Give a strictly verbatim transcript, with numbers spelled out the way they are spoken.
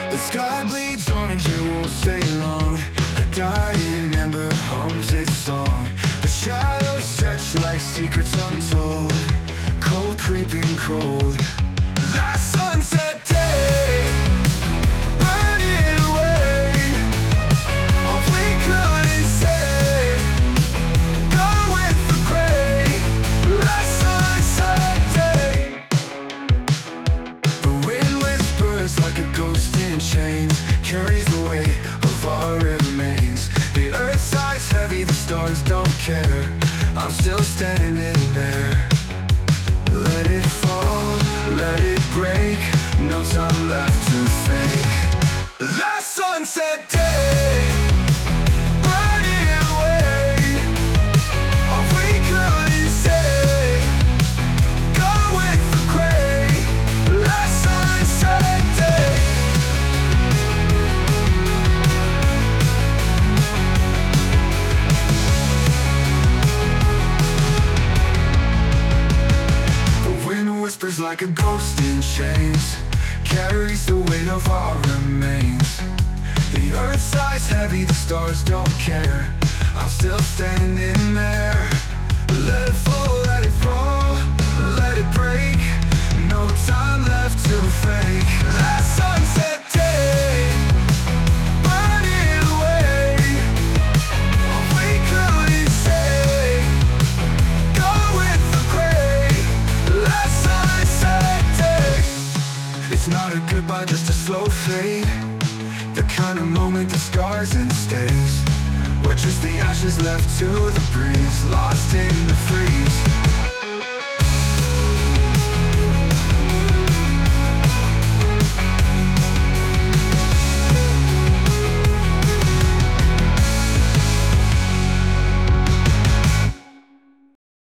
The sky bleeds orange, it won't stay long. A dying ember hums its song. The shadows stretch like secrets untold. Cold creeping cold. That sunset day, burning away. All we couldn't say, go with the gray. That sunset day. The wind whispers like a ghost in chains, carries the weight of our remains. The earth sighs heavy, the stars don't care. I'm still standing there. Let it fall, let it break, no time left to fake. That sunset day, burning away. All we couldn't say, go with the gray. That sunset day. Whispers like a ghost in chains, carries the weight of our remains. The earth sighs heavy, the stars don't care. I'm still standing there. Let it fall, let it fall, let it break. No time left to fake. That sunset day, burning away. All we couldn't say, go with the gray. That sunset day. It's not a goodbye, just a slow fade. The kind of moment that scars and stays. We're just the ashes left to the breeze, lost in the freeze.